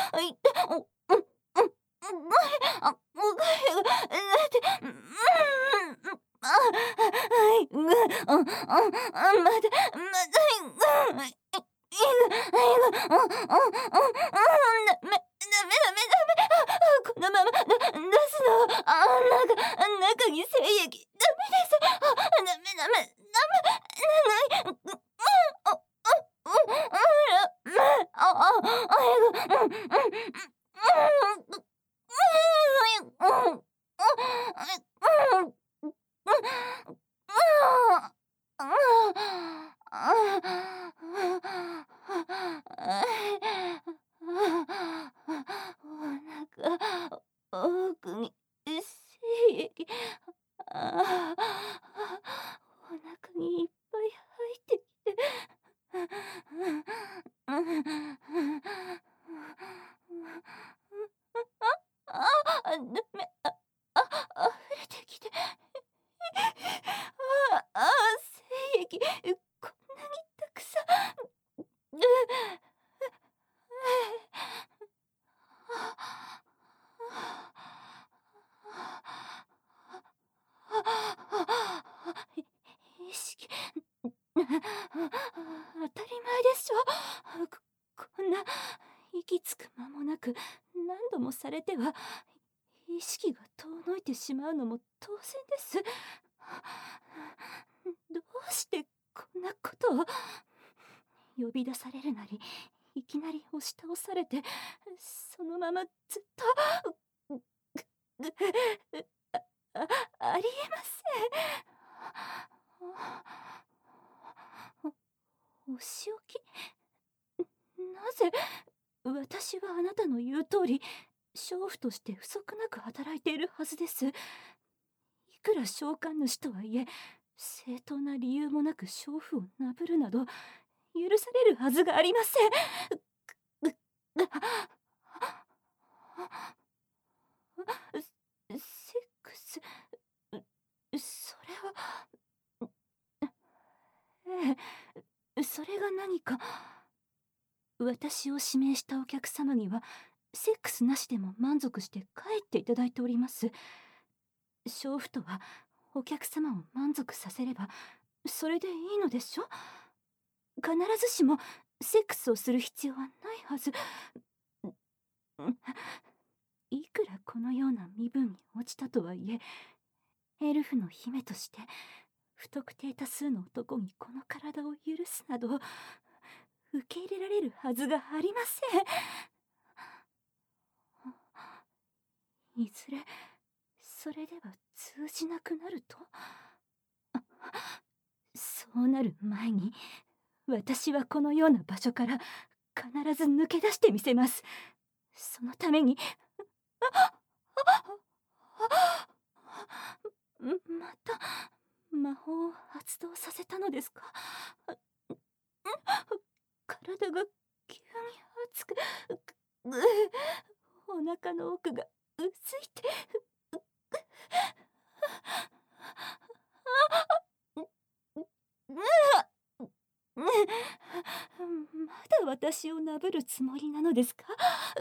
このまま出すの。中に精液。ダメです。ダメ。奥に精液。お腹にいっぱい入ってきて。ダメ。溢れてきて。精液。こんなにたくさん。意識。当たり前でしょ。こんな息つく間もなく何度もされては意識が遠のいてしまうのも当然です。どうしてこんなことを。呼び出されるなりいきなり押し倒されて、そのままずっとありえません。お仕置き。なぜ。私はあなたの言う通り娼婦として不足なく働いているはずです。いくら召喚主とはいえ正当な理由もなく娼婦をなぶるなど許されるはずがありません。セックス。それは。ええ、それが何か。私を指名したお客様にはセックスなしでも満足して帰っていただいております。娼婦とはお客様を満足させればそれでいいのでしょ。必ずしもセックスをする必要はないはず。いくらこのような身分に落ちたとはいえ、エルフの姫として不特定多数の男にこの体を許すなど受け入れられるはずがありません。いずれそれでは通じなくなると。そうなる前に私はこのような場所から必ず抜け出してみせます。そのために。また魔法を発動させたのですか。体が急に熱く、お腹の奥がうずいて。まだ私をなぶるつもりなのですか。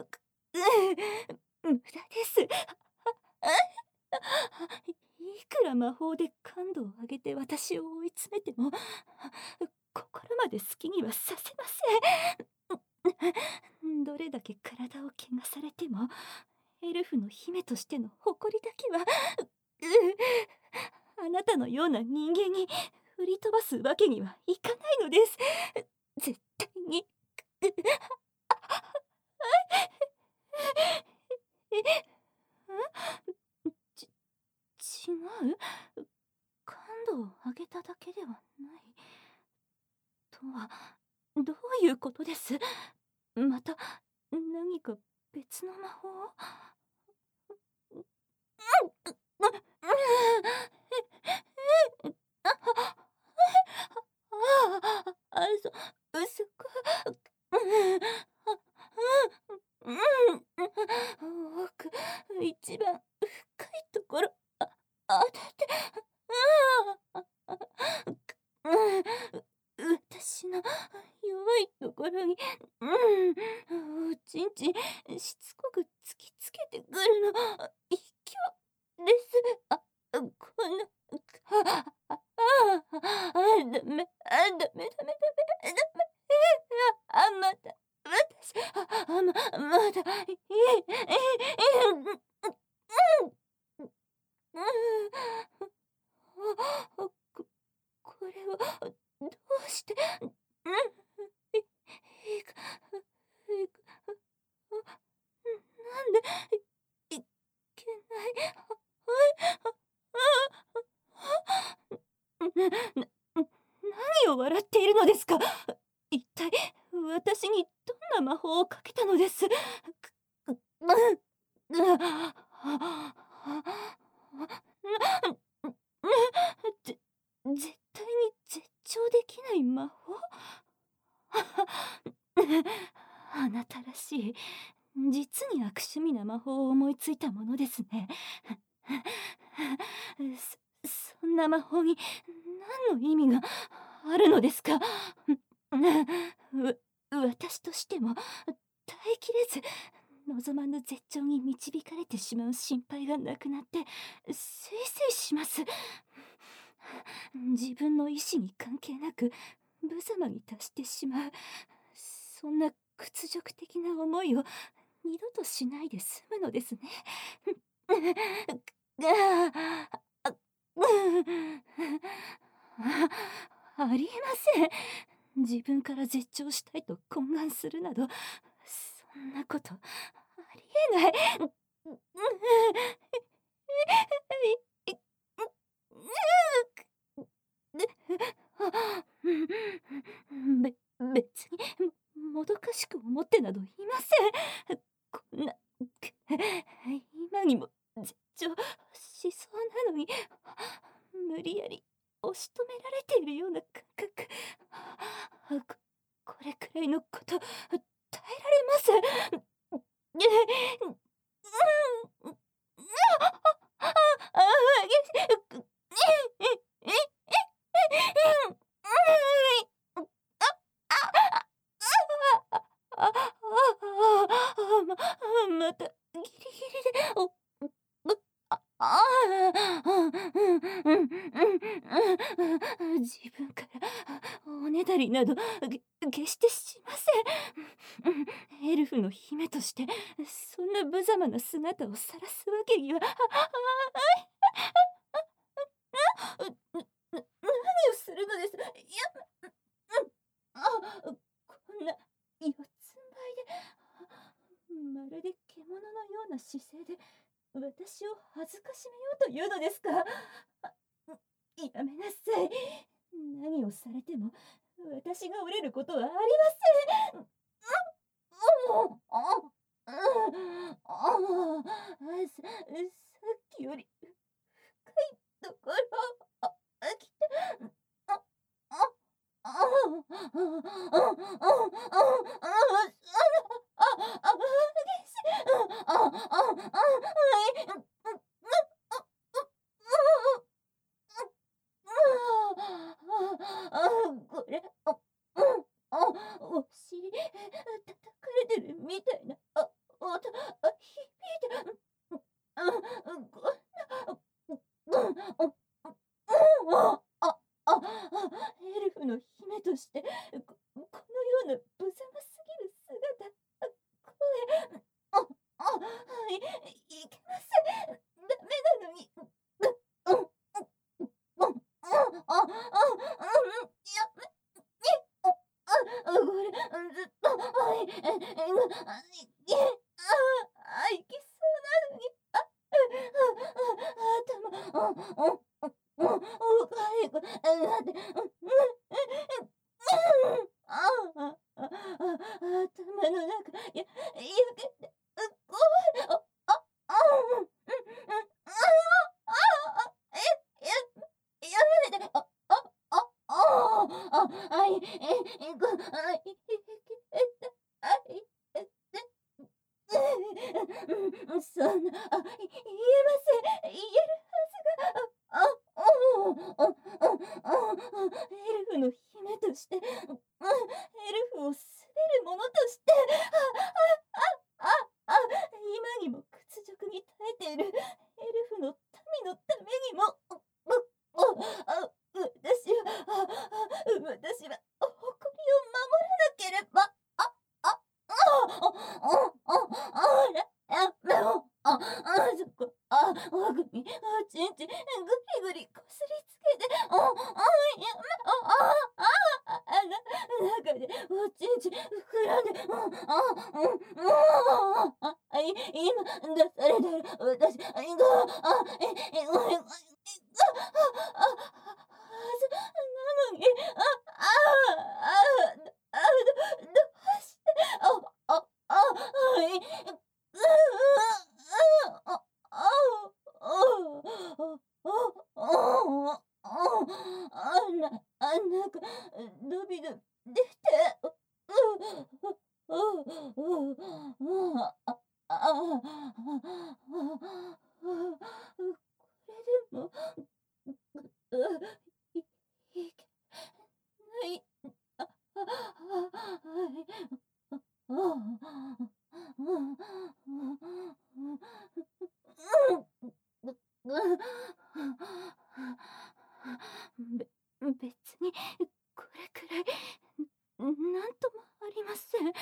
無駄です。いくら魔法で感度を上げて私を追い詰めても心まで好きにはさせません。どれだけ体を汚されてもエルフの姫としての誇りだけはあなたのような人間に振り飛ばすわけにはいかないのです。絶対に。違う。感度を上げただけではないとはどういうことです。また何か別の魔法。そこ。奥、一番深いところ当てて。私の弱いところにちんちんしつこく突きつけてくるの卑怯です。こんな、ダメ、ダメ、また、私、まだ、ここれは、どうして、いいか、いか、なんで、いけない、な何を笑っているのですか。一体、私にどんな魔法をかけたのです。ぜ絶対に絶頂できない魔法。あなたらしい、実に悪趣味な魔法を思いついたものですね。そんな魔法に何の意味があるのですか。私としても耐えきれず望まぬ絶頂に導かれてしまう心配がなくなってせいせいします。自分の意志に関係なく無様に達してしまう、そんな屈辱的な思いを二度としないで済むのですね。ありえません。自分から絶頂したいと懇願するなど、そんなことありえない。別にもどかしく思ってなどいません。こんな今にも絶頂しそうなのに無理やり押し止められているような感覚。これくらいのこと耐えられます。またギリギリで自分からおねだりなど決してしません。エルフの姫としてそんな無様な姿を晒すわけには。何をするのです。いや、こんな四つん這いでまるで獣のような姿勢で私を恥ずかしめようというのですか。やめなさい。何をされても私が折れることはありません。さっきより深いところ来て。これ、お尻叩かれてるみたいな音響いて、エルフの姫としてこのような無様すぎる姿、声、いけません。ダメなのに。これ、ずっと、いきそうなのに、頭、早く、待って、頭の中、焼けて、怖い、やめて、そんな、言えません。言えるはずが、エルフの姫として、エルフを滑る者として、 今出されたら私が、あ、ごめん、なのに、どうして、い、あ、なんか、涙出て、これでも、いいけない。別にこれくらいなんともありません。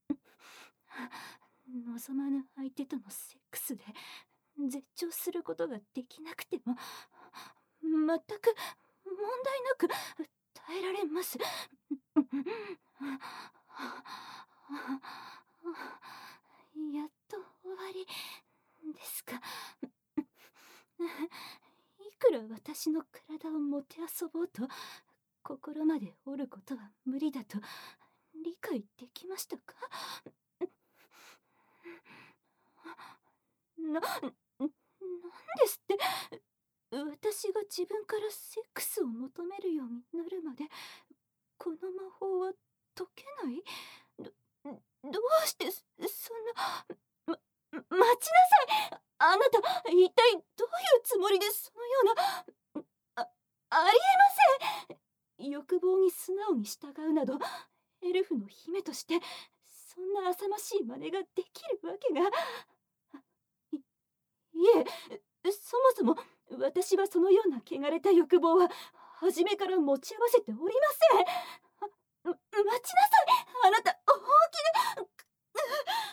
望まぬ相手とのセックスで絶頂することができなくても全く問題なく耐えられます。やっと終わりですか。いくら私の体をもてあそぼうと心まで折ることは無理だと理解できましたか？なんですって。私が自分からセックスを求めるようになるまでこの魔法は解けない？どうしてそんな、待ちなさい。あなた一体どういうつもりでそのような、ありえません。欲望に素直に従うなどエルフの姫としてそんな浅ましい真似ができるわけが、いそもそも私はそのような汚れた欲望は初めから持ち合わせておりません。待ちなさい。あなた本気で。